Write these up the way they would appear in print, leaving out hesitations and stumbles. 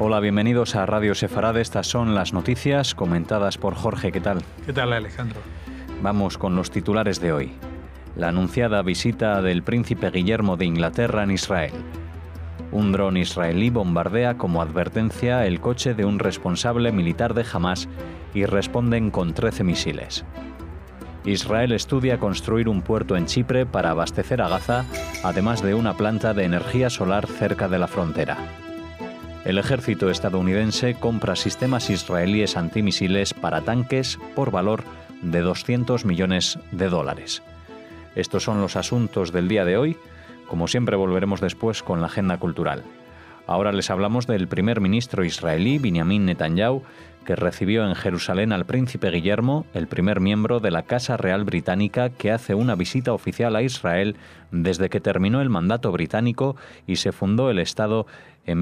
Hola, bienvenidos a Radio Sefarad. Estas son las noticias comentadas por Jorge. ¿Qué tal? ¿Qué tal, Alejandro? Vamos con los titulares de hoy. La anunciada visita del príncipe Guillermo de Inglaterra en Israel. Un dron israelí bombardea como advertencia el coche de un responsable militar de Hamás y responden con 13 misiles. Israel estudia construir un puerto en Chipre para abastecer a Gaza, además de una planta de energía solar cerca de la frontera. El ejército estadounidense compra sistemas israelíes antimisiles para tanques por valor de $200 millones. Estos son los asuntos del día de hoy. Como siempre, volveremos después con la agenda cultural. Ahora les hablamos del primer ministro israelí, Benjamin Netanyahu, que recibió en Jerusalén al príncipe Guillermo, el primer miembro de la Casa Real Británica que hace una visita oficial a Israel desde que terminó el mandato británico y se fundó el Estado en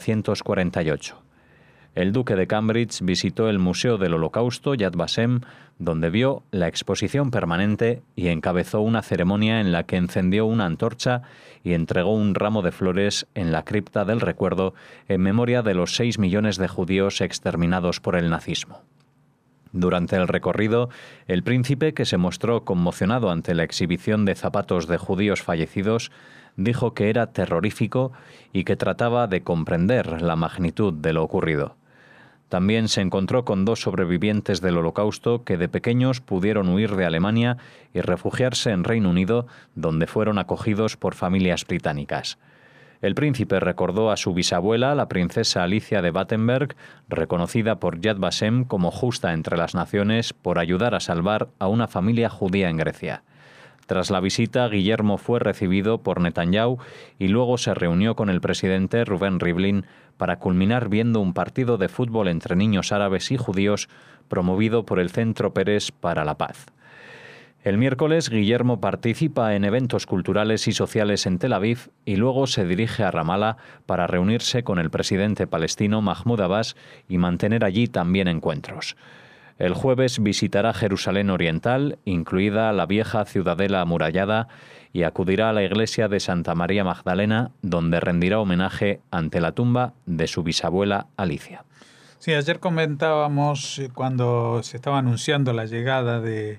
1948. El duque de Cambridge visitó el Museo del Holocausto, Yad Vashem, donde vio la exposición permanente y encabezó una ceremonia en la que encendió una antorcha y entregó un ramo de flores en la cripta del recuerdo en memoria de los 6 millones de judíos exterminados por el nazismo. Durante el recorrido, el príncipe, que se mostró conmocionado ante la exhibición de zapatos de judíos fallecidos, dijo que era terrorífico y que trataba de comprender la magnitud de lo ocurrido. También se encontró con 2 sobrevivientes del Holocausto que de pequeños pudieron huir de Alemania y refugiarse en Reino Unido, donde fueron acogidos por familias británicas. El príncipe recordó a su bisabuela, la princesa Alicia de Battenberg, reconocida por Yad Vashem como justa entre las naciones por ayudar a salvar a una familia judía en Grecia. Tras la visita, Guillermo fue recibido por Netanyahu y luego se reunió con el presidente Reuven Rivlin para culminar viendo un partido de fútbol entre niños árabes y judíos promovido por el Centro Peres para la Paz. El miércoles, Guillermo participa en eventos culturales y sociales en Tel Aviv y luego se dirige a Ramallah para reunirse con el presidente palestino Mahmoud Abbas y mantener allí también encuentros. El jueves visitará Jerusalén Oriental, incluida la vieja ciudadela amurallada, y acudirá a la iglesia de Santa María Magdalena, donde rendirá homenaje ante la tumba de su bisabuela Alicia. Sí, ayer comentábamos cuando se estaba anunciando la llegada del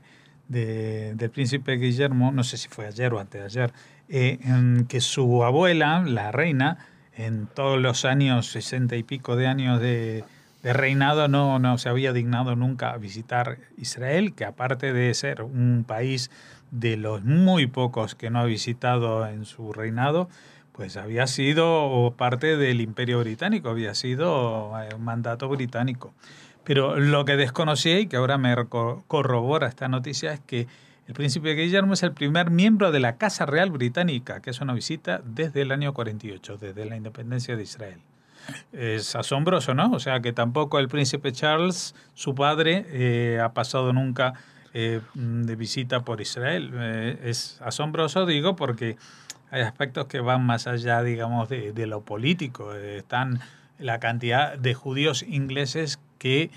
príncipe Guillermo, no sé si fue ayer o antes de ayer, que su abuela, la reina, en todos los años, 60 y pico de años de reinado, no se había dignado nunca a visitar Israel, que aparte de ser un país de los muy pocos que no ha visitado en su reinado, pues había sido parte del Imperio Británico, había sido un mandato británico. Pero lo que desconocía y que ahora me corrobora esta noticia es que el príncipe Guillermo es el primer miembro de la Casa Real Británica, que es una visita desde el año 48, desde la independencia de Israel. Es asombroso, ¿no? O sea, que tampoco el príncipe Charles, su padre, ha pasado nunca de visita por Israel. Es asombroso, digo, porque hay aspectos que van más allá, digamos, de lo político. Están la cantidad de judíos ingleses que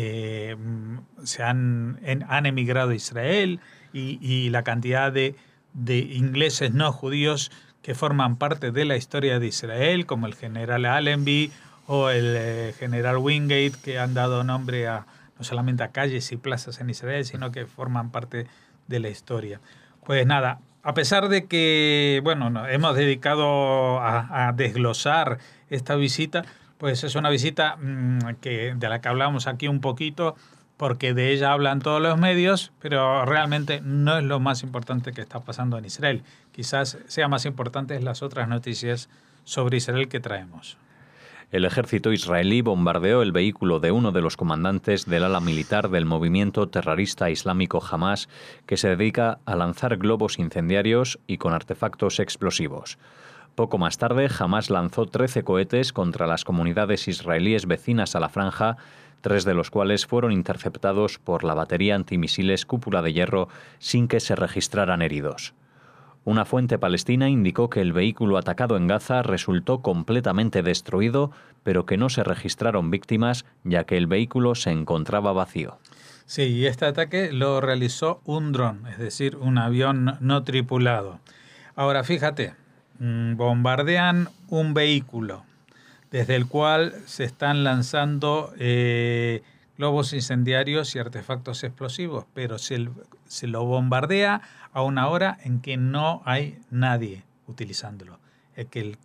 han emigrado a Israel y la cantidad de ingleses no judíos que forman parte de la historia de Israel, como el general Allenby o el general Wingate, que han dado nombre no solamente a calles y plazas en Israel, sino que forman parte de la historia. Pues nada, a pesar de que nos hemos dedicado a desglosar esta visita, pues es una visita de la que hablamos aquí un poquito, porque de ella hablan todos los medios, pero realmente no es lo más importante que está pasando en Israel. Quizás sea más importante las otras noticias sobre Israel que traemos. El ejército israelí bombardeó el vehículo de uno de los comandantes del ala militar del movimiento terrorista islámico Hamás, que se dedica a lanzar globos incendiarios y con artefactos explosivos. Poco más tarde, Hamás lanzó 13 cohetes contra las comunidades israelíes vecinas a la franja, 3 de los cuales fueron interceptados por la batería antimisiles Cúpula de Hierro sin que se registraran heridos. Una fuente palestina indicó que el vehículo atacado en Gaza resultó completamente destruido, pero que no se registraron víctimas, ya que el vehículo se encontraba vacío. Sí, y este ataque lo realizó un dron, es decir, un avión no tripulado. Ahora, fíjate, bombardean un vehículo desde el cual se están lanzando globos incendiarios y artefactos explosivos, pero se lo bombardea a una hora en que no hay nadie utilizándolo, que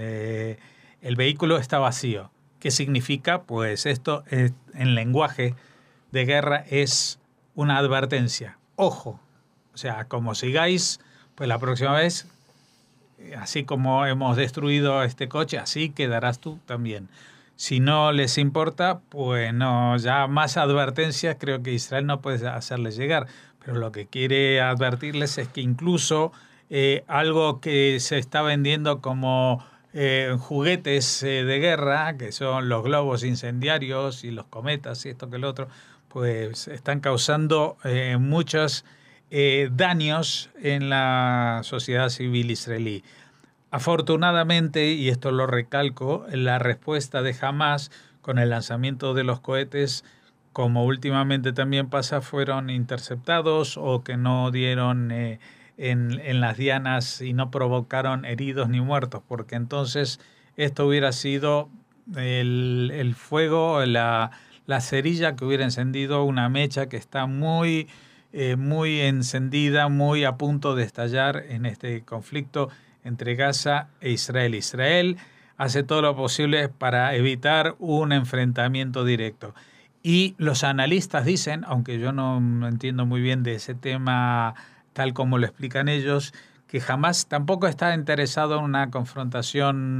el vehículo está vacío. ¿Qué significa? Pues esto en lenguaje de guerra es una advertencia. Ojo, o sea, como sigáis, pues la próxima vez, así como hemos destruido este coche, así quedarás tú también. Si no les importa, pues no, ya más advertencias creo que Israel no puede hacerles llegar. Pero lo que quiere advertirles es que incluso algo que se está vendiendo como juguetes de guerra, que son los globos incendiarios y los cometas y esto que lo otro, pues están causando muchos daños en la sociedad civil israelí. Afortunadamente, y esto lo recalco, la respuesta de Hamás con el lanzamiento de los cohetes, como últimamente también pasa, fueron interceptados o que no dieron en las dianas y no provocaron heridos ni muertos, porque entonces esto hubiera sido el fuego, la cerilla que hubiera encendido una mecha que está muy encendida, muy a punto de estallar en este conflicto entre Gaza e Israel. Israel hace todo lo posible para evitar un enfrentamiento directo. Y los analistas dicen, aunque yo no entiendo muy bien de ese tema tal como lo explican ellos, que Hamás tampoco está interesado en una confrontación,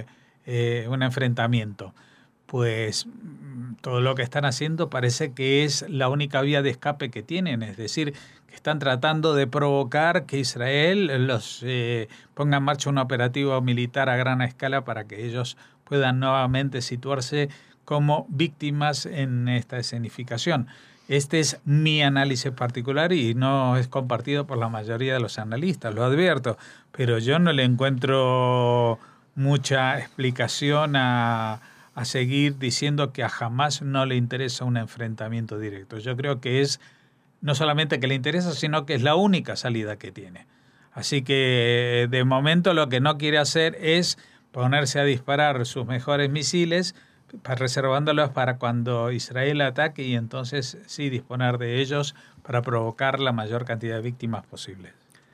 un enfrentamiento. Pues todo lo que están haciendo parece que es la única vía de escape que tienen, es decir, que están tratando de provocar que Israel los ponga en marcha un operativo militar a gran escala para que ellos puedan nuevamente situarse como víctimas en esta escenificación. Este es mi análisis particular y no es compartido por la mayoría de los analistas, lo advierto, pero yo no le encuentro mucha explicación a seguir diciendo que a Hamás no le interesa un enfrentamiento directo. Yo creo que es no solamente que le interesa, sino que es la única salida que tiene. Así que de momento lo que no quiere hacer es ponerse a disparar sus mejores misiles, reservándolos para cuando Israel ataque y entonces sí disponer de ellos para provocar la mayor cantidad de víctimas posibles.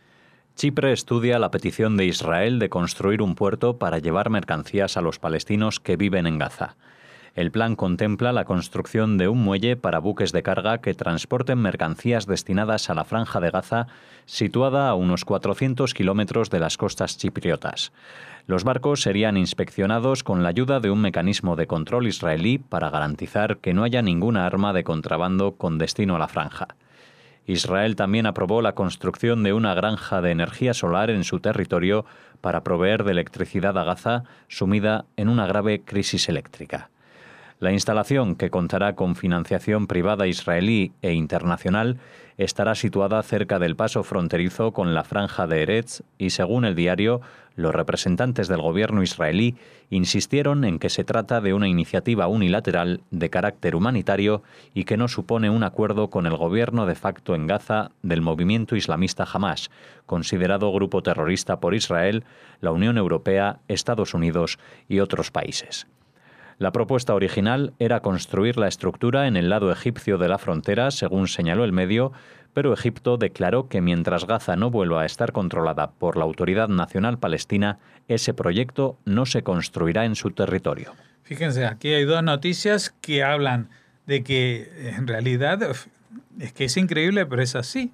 Chipre estudia la petición de Israel de construir un puerto para llevar mercancías a los palestinos que viven en Gaza. El plan contempla la construcción de un muelle para buques de carga que transporten mercancías destinadas a la Franja de Gaza, situada a unos 400 kilómetros de las costas chipriotas. Los barcos serían inspeccionados con la ayuda de un mecanismo de control israelí para garantizar que no haya ninguna arma de contrabando con destino a la franja. Israel también aprobó la construcción de una granja de energía solar en su territorio para proveer de electricidad a Gaza, sumida en una grave crisis eléctrica. La instalación, que contará con financiación privada israelí e internacional, estará situada cerca del paso fronterizo con la Franja de Erez y, según el diario, los representantes del gobierno israelí insistieron en que se trata de una iniciativa unilateral de carácter humanitario y que no supone un acuerdo con el gobierno de facto en Gaza del movimiento islamista Hamás, considerado grupo terrorista por Israel, la Unión Europea, Estados Unidos y otros países. La propuesta original era construir la estructura en el lado egipcio de la frontera, según señaló el medio, pero Egipto declaró que mientras Gaza no vuelva a estar controlada por la Autoridad Nacional Palestina, ese proyecto no se construirá en su territorio. Fíjense, aquí hay dos noticias que hablan de que en realidad es que es increíble, pero es así.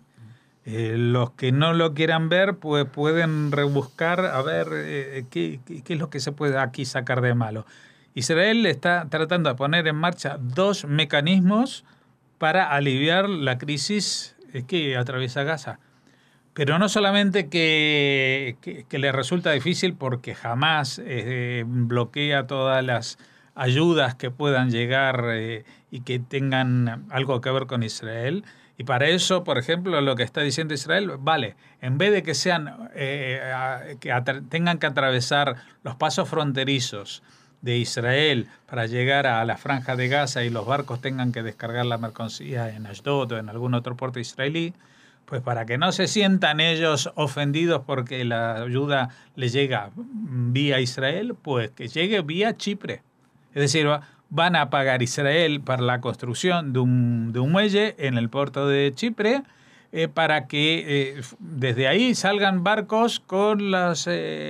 Los que no lo quieran ver, pues pueden rebuscar a ver qué es lo que se puede aquí sacar de malo. Israel está tratando de poner en marcha dos mecanismos para aliviar la crisis que atraviesa Gaza. Pero no solamente que le resulta difícil porque jamás bloquea todas las ayudas que puedan llegar y que tengan algo que ver con Israel. Y para eso, por ejemplo, lo que está diciendo Israel, vale, en vez de que sean tengan que atravesar los pasos fronterizos de Israel para llegar a la Franja de Gaza y los barcos tengan que descargar la mercancía en Ashdod o en algún otro puerto israelí, Pues para que no se sientan ellos ofendidos porque la ayuda les llega vía Israel, pues que llegue vía Chipre. Es decir, van a pagar Israel para la construcción de un muelle en el puerto de Chipre, para que desde ahí salgan barcos con las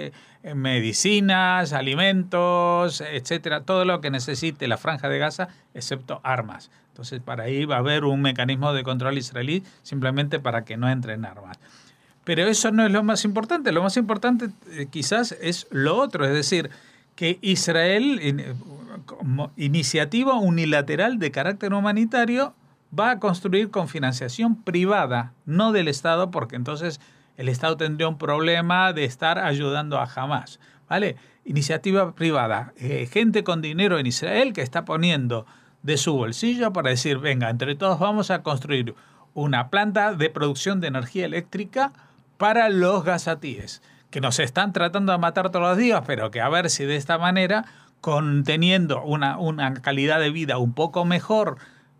medicinas, alimentos, etcétera, todo lo que necesite la Franja de Gaza, excepto armas. Entonces, para ahí va a haber un mecanismo de control israelí simplemente para que no entren armas. Pero eso no es lo más importante. Lo más importante quizás es lo otro, es decir, que Israel, como iniciativa unilateral de carácter humanitario, va a construir con financiación privada, no del Estado, porque entonces el Estado tendría un problema de estar ayudando a Hamás, ¿vale? Iniciativa privada, gente con dinero en Israel que está poniendo de su bolsillo para decir, venga, entre todos vamos a construir una planta de producción de energía eléctrica para los gazatíes, que nos están tratando de matar todos los días, pero que a ver si de esta manera, teniendo una calidad de vida un poco mejor,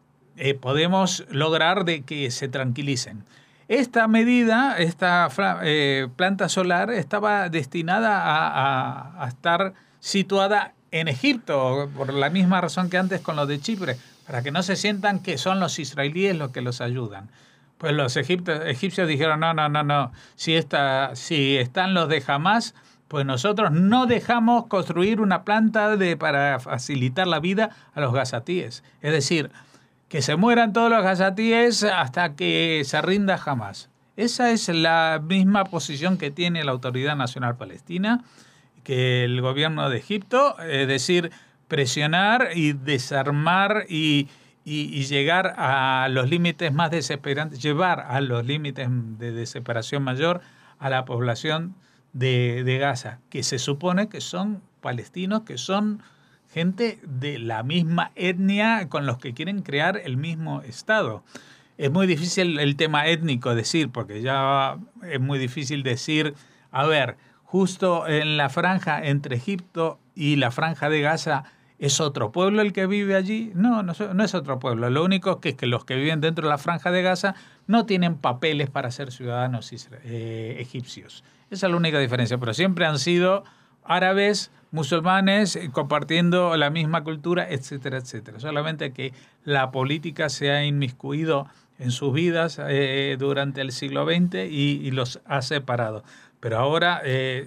podemos lograr de que se tranquilicen. Esta medida, esta planta solar, estaba destinada a estar situada en Egipto, por la misma razón que antes con los de Chipre, para que no se sientan que son los israelíes los que los ayudan. Pues los egipcios dijeron, no, si están los de Hamás, pues nosotros no dejamos construir una planta para facilitar la vida a los gazatíes. Es decir, que se mueran todos los gazatíes hasta que se rinda Hamás. Esa es la misma posición que tiene la Autoridad Nacional Palestina, que el gobierno de Egipto, es decir, presionar y desarmar y llegar a los límites más desesperantes, llevar a los límites de desesperación mayor a la población de Gaza, que se supone que son palestinos, que son gente de la misma etnia con los que quieren crear el mismo Estado. Es muy difícil el tema étnico decir, porque ya es muy difícil decir, a ver, justo en la franja entre Egipto y la Franja de Gaza, ¿es otro pueblo el que vive allí? No es otro pueblo. Lo único que es que los que viven dentro de la Franja de Gaza no tienen papeles para ser ciudadanos egipcios. Esa es la única diferencia, pero siempre han sido árabes, musulmanes, compartiendo la misma cultura, etcétera, etcétera. Solamente que la política se ha inmiscuido en sus vidas durante el siglo XX y los ha separado. Pero ahora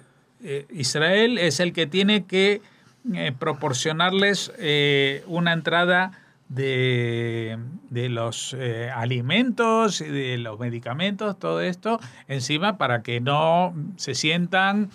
Israel es el que tiene que proporcionarles una entrada de los alimentos y de los medicamentos, todo esto, encima para que no se sientan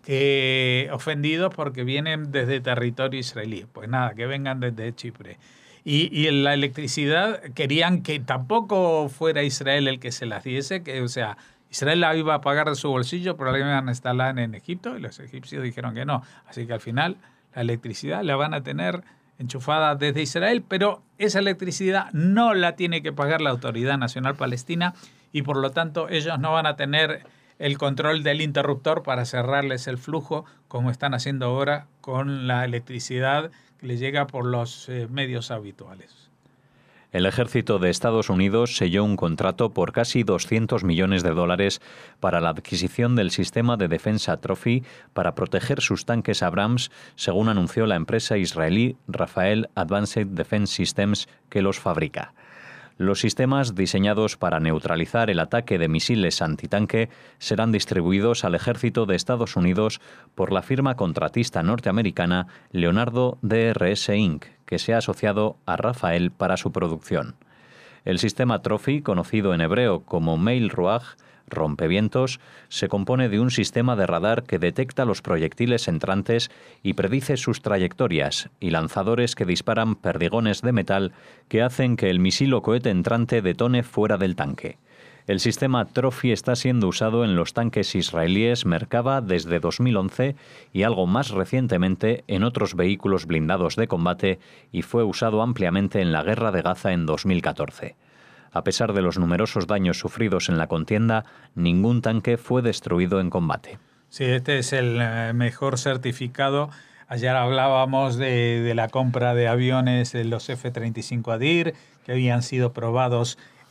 ofendidos porque vienen desde territorio israelí. Pues nada, que vengan desde Chipre. Y en la electricidad querían que tampoco fuera Israel el que se las diese, o sea, Israel la iba a pagar de su bolsillo, pero la iban a instalar en Egipto, y los egipcios dijeron que no. Así que al final la electricidad la van a tener enchufada desde Israel, pero esa electricidad no la tiene que pagar la Autoridad Nacional Palestina y por lo tanto ellos no van a tener el control del interruptor para cerrarles el flujo como están haciendo ahora con la electricidad que les llega por los medios habituales. El ejército de Estados Unidos selló un contrato por casi $200 millones para la adquisición del sistema de defensa Trophy para proteger sus tanques Abrams, según anunció la empresa israelí Rafael Advanced Defense Systems, que los fabrica. Los sistemas diseñados para neutralizar el ataque de misiles antitanque serán distribuidos al ejército de Estados Unidos por la firma contratista norteamericana Leonardo DRS Inc., que se ha asociado a Rafael para su producción. El sistema Trophy, conocido en hebreo como Meil Ruach, rompevientos, se compone de un sistema de radar que detecta los proyectiles entrantes y predice sus trayectorias, y lanzadores que disparan perdigones de metal que hacen que el misil o cohete entrante detone fuera del tanque. El sistema Trophy está siendo usado en los tanques israelíes Merkava desde 2011 y algo más recientemente en otros vehículos blindados de combate y fue usado ampliamente en la Guerra de Gaza en 2014. A pesar de los numerosos daños sufridos en la contienda, ningún tanque fue destruido en combate. Sí, este es el mejor certificado. Ayer hablábamos de la compra de aviones, los F-35 Adir, que habían sido probados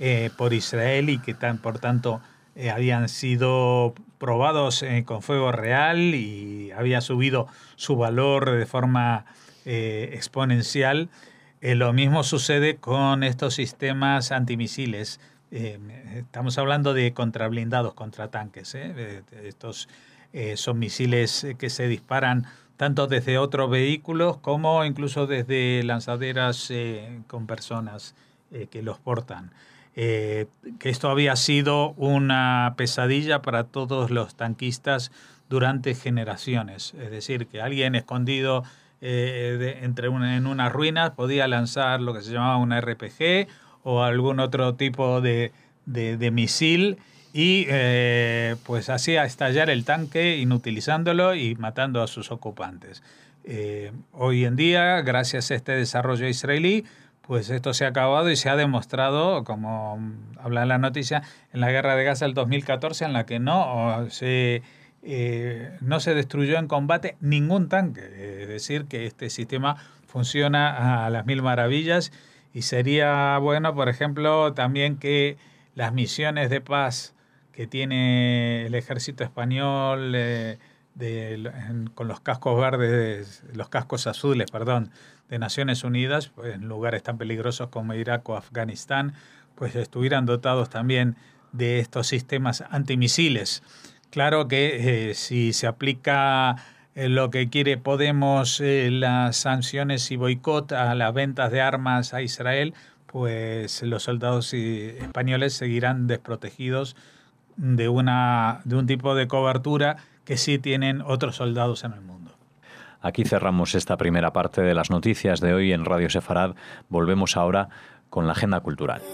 por Israel y que por tanto habían sido probados con fuego real y había subido su valor de forma exponencial. Lo mismo sucede con estos sistemas antimisiles. Estamos hablando de contrablindados, contratanques. Estos son misiles que se disparan tanto desde otros vehículos como incluso desde lanzaderas con personas que los portan. Que esto había sido una pesadilla para todos los tanquistas durante generaciones. Es decir, que alguien escondido en unas ruinas podía lanzar lo que se llamaba una RPG o algún otro tipo de misil y pues hacía estallar el tanque inutilizándolo y matando a sus ocupantes. Hoy en día, gracias a este desarrollo israelí, pues esto se ha acabado y se ha demostrado, como habla la noticia, en la guerra de Gaza del 2014, en la que no se destruyó en combate ningún tanque. Es decir, que este sistema funciona a las mil maravillas y sería bueno, por ejemplo, también que las misiones de paz que tiene el ejército español con los cascos verdes, los cascos azules, perdón, de Naciones Unidas, pues en lugares tan peligrosos como Irak o Afganistán, pues estuvieran dotados también de estos sistemas antimisiles. Claro que si se aplica lo que quiere Podemos, las sanciones y boicot a las ventas de armas a Israel, pues los soldados españoles seguirán desprotegidos de un tipo de cobertura que sí tienen otros soldados en el mundo. Aquí cerramos esta primera parte de las noticias de hoy en Radio Sefarad. Volvemos ahora con la agenda cultural.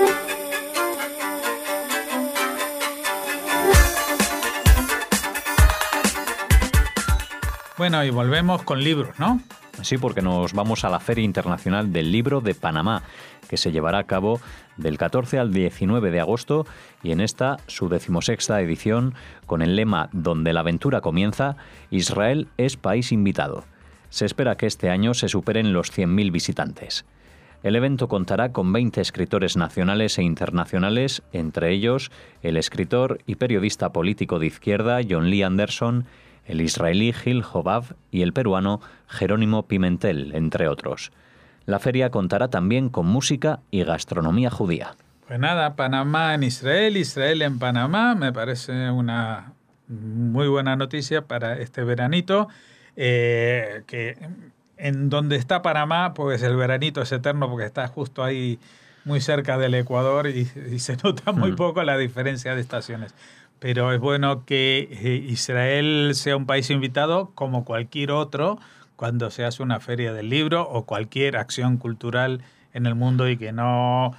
Bueno, y volvemos con libros, ¿no? Sí, porque nos vamos a la Feria Internacional del Libro de Panamá, que se llevará a cabo del 14 al 19 de agosto y en esta, su 16ª edición, con el lema «Donde la aventura comienza, Israel es país invitado». Se espera que este año se superen los 100.000 visitantes. El evento contará con 20 escritores nacionales e internacionales, entre ellos el escritor y periodista político de izquierda John Lee Anderson, el israelí Gil Hobab y el peruano Jerónimo Pimentel, entre otros. La feria contará también con música y gastronomía judía. Pues nada, Panamá en Israel, Israel en Panamá, me parece una muy buena noticia para este veranito, que en donde está Panamá, pues el veranito es eterno porque está justo ahí muy cerca del Ecuador y se nota muy poco la diferencia de estaciones. Pero es bueno que Israel sea un país invitado como cualquier otro cuando se hace una feria del libro o cualquier acción cultural en el mundo y que no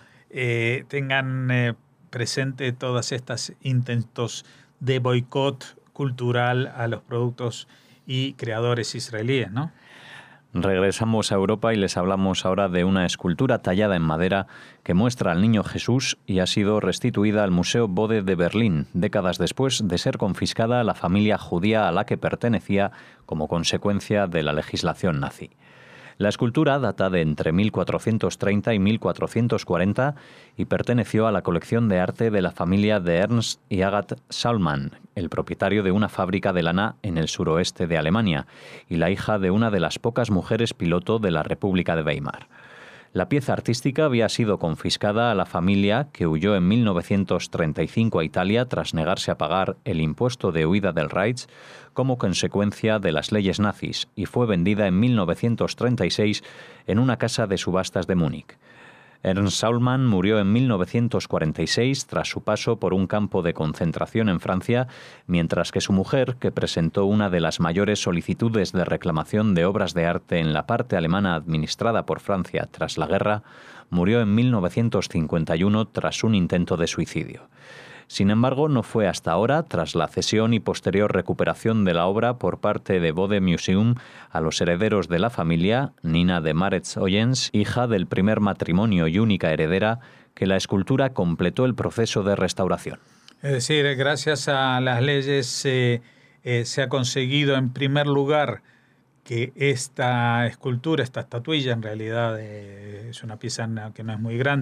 tengan presente todas estas intentos de boicot cultural a los productos y creadores israelíes, ¿no? Regresamos a Europa y les hablamos ahora de una escultura tallada en madera que muestra al Niño Jesús y ha sido restituida al Museo Bode de Berlín, décadas después de ser confiscada a la familia judía a la que pertenecía como consecuencia de la legislación nazi. La escultura data de entre 1430 y 1440 y perteneció a la colección de arte de la familia de Ernst y Agathe Salman, el propietario de una fábrica de lana en el suroeste de Alemania y la hija de una de las pocas mujeres piloto de la República de Weimar. La pieza artística había sido confiscada a la familia, que huyó en 1935 a Italia tras negarse a pagar el impuesto de huida del Reich como consecuencia de las leyes nazis, y fue vendida en 1936 en una casa de subastas de Múnich. Ernst Salman murió en 1946 tras su paso por un campo de concentración en Francia, mientras que su mujer, que presentó una de las mayores solicitudes de reclamación de obras de arte en la parte alemana administrada por Francia tras la guerra, murió en 1951 tras un intento de suicidio. Sin embargo, no fue hasta ahora, tras la cesión y posterior recuperación de la obra por parte de Bode Museum a los herederos de la familia, Nina de Maretz-Oyens, hija del primer matrimonio y única heredera, que la escultura completó el proceso de restauración. Es decir, gracias a las leyes se ha conseguido en primer lugar que esta escultura, esta estatuilla, en realidad es una pieza que no es muy grande,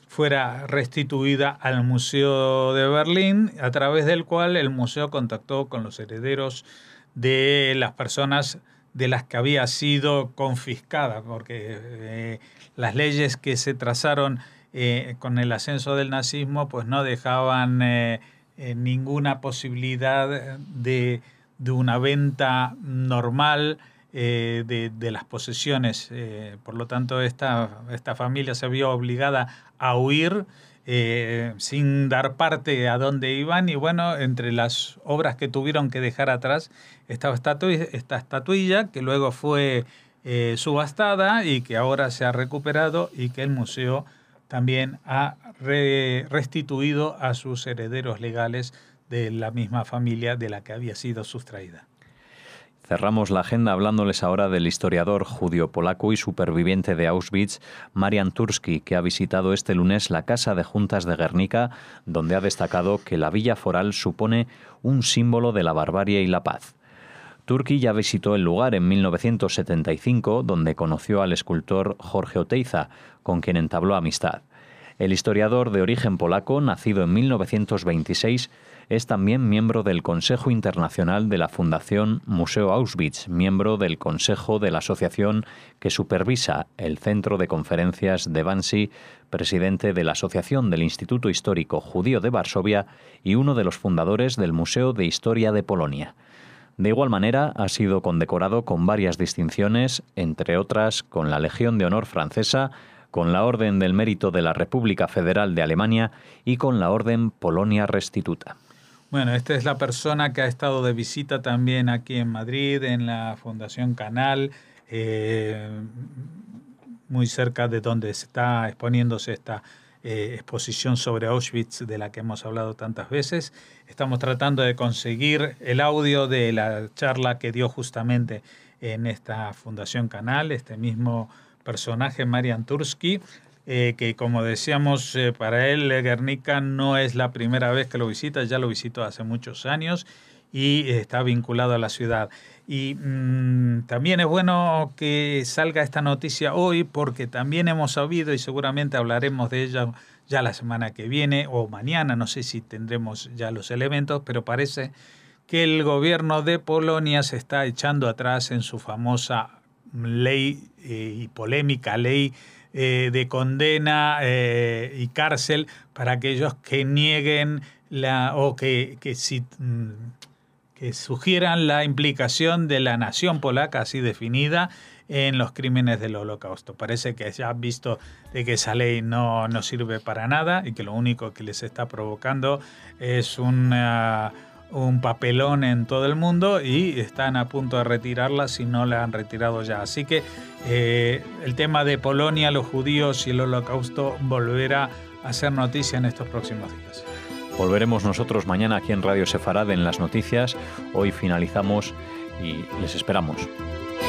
fuera restituida al Museo de Berlín, a través del cual el museo contactó con los herederos de las personas de las que había sido confiscada, porque las leyes que se trazaron con el ascenso del nazismo pues no dejaban ninguna posibilidad de una venta normal de las posesiones. Por lo tanto, esta familia se vio obligada a huir sin dar parte a dónde iban, y bueno, entre las obras que tuvieron que dejar atrás estaba esta estatuilla que luego fue subastada y que ahora se ha recuperado y que el museo también ha restituido a sus herederos legales de la misma familia de la que había sido sustraída. Cerramos la agenda hablándoles ahora del historiador judío-polaco y superviviente de Auschwitz, Marian Turski, que ha visitado este lunes la Casa de Juntas de Guernica, donde ha destacado que la villa foral supone un símbolo de la barbarie y la paz. Turki ya visitó el lugar en 1975, donde conoció al escultor Jorge Oteiza, con quien entabló amistad. El historiador de origen polaco, nacido en 1926, es también miembro del Consejo Internacional de la Fundación Museo Auschwitz, miembro del Consejo de la asociación que supervisa el Centro de Conferencias de Wannsee, presidente de la Asociación del Instituto Histórico Judío de Varsovia y uno de los fundadores del Museo de Historia de Polonia. De igual manera, ha sido condecorado con varias distinciones, entre otras con la Legión de Honor francesa, con la Orden del Mérito de la República Federal de Alemania y con la Orden Polonia Restituta. Bueno, esta es la persona que ha estado de visita también aquí en Madrid, en la Fundación Canal, muy cerca de donde está exponiéndose esta exposición sobre Auschwitz de la que hemos hablado tantas veces. Estamos tratando de conseguir el audio de la charla que dio justamente en esta Fundación Canal, este mismo personaje, Marian Turski, que como decíamos, para él Guernica no es la primera vez que lo visita, ya lo visitó hace muchos años y está vinculado a la ciudad. Y también es bueno que salga esta noticia hoy, porque también hemos sabido, y seguramente hablaremos de ella ya la semana que viene o mañana, no sé si tendremos ya los elementos, pero parece que el gobierno de Polonia se está echando atrás en su famosa ley y polémica ley de condena y cárcel para aquellos que nieguen que sugieran la implicación de la nación polaca así definida en los crímenes del Holocausto. Parece que ya han visto de que esa ley no sirve para nada y que lo único que les está provocando es un papelón en todo el mundo, y están a punto de retirarla si no la han retirado ya. Así que el tema de Polonia, los judíos y el Holocausto volverá a ser noticia en estos próximos días. Volveremos nosotros mañana aquí en Radio Sefarad en las noticias. Hoy finalizamos y les esperamos.